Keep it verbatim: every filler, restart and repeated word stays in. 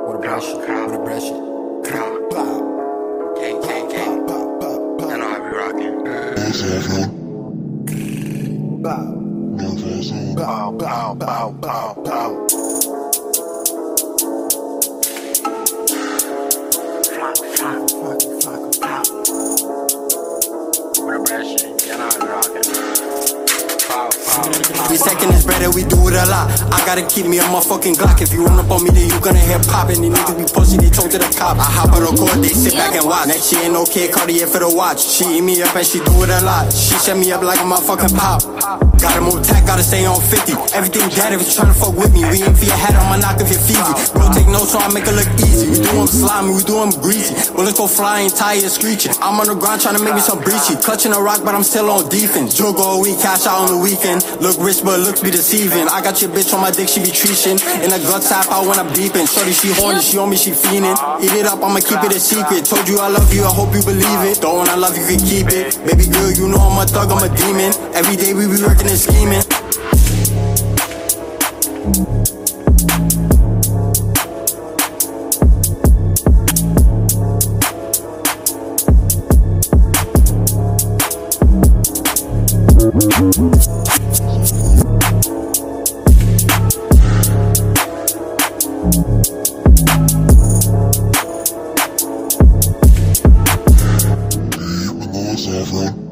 With a brush, with a brush. K K K. I know I be rocking. Bow, bow, bow, bow, bow. Flock, flock, flock, flock, flock. With a brush, I know I be rocking. We second this bread and we do it a lot. I gotta keep me a motherfucking Glock. If you run up on me, then you gonna hear popping. These niggas be pushing, they talk to the cop. I hop on the court, they sit back and watch. Next she ain't no kid, Cartier for the watch. She eat me up and she do it a lot. She shut me up like a motherfucking pop. Gotta move tack, gotta stay on fifty. Everything dead if you tryna fuck with me. We aim for your head, I'ma knock off your Fiji. Bro, take notes so I make it look easy. We do them slimy, we do them greasy. Bullets go flying, tires screeching. I'm on the ground tryna make me some breachy. Clutching a rock, but I'm still on defense. Drill go a week, cash out on the weekend. Look rich, but looks be deceiving. I got your bitch on my dick, she be treaching. In a gut tap out when I'm beeping. Shorty, she horny, she on me, she fiending. Eat it up, I'ma keep it a secret. Told you I love you, I hope you believe it. Don't wanna love you, can keep it. Baby girl, you know I'm a thug, I'm a demon. Every day we be working and scheming. Saffron.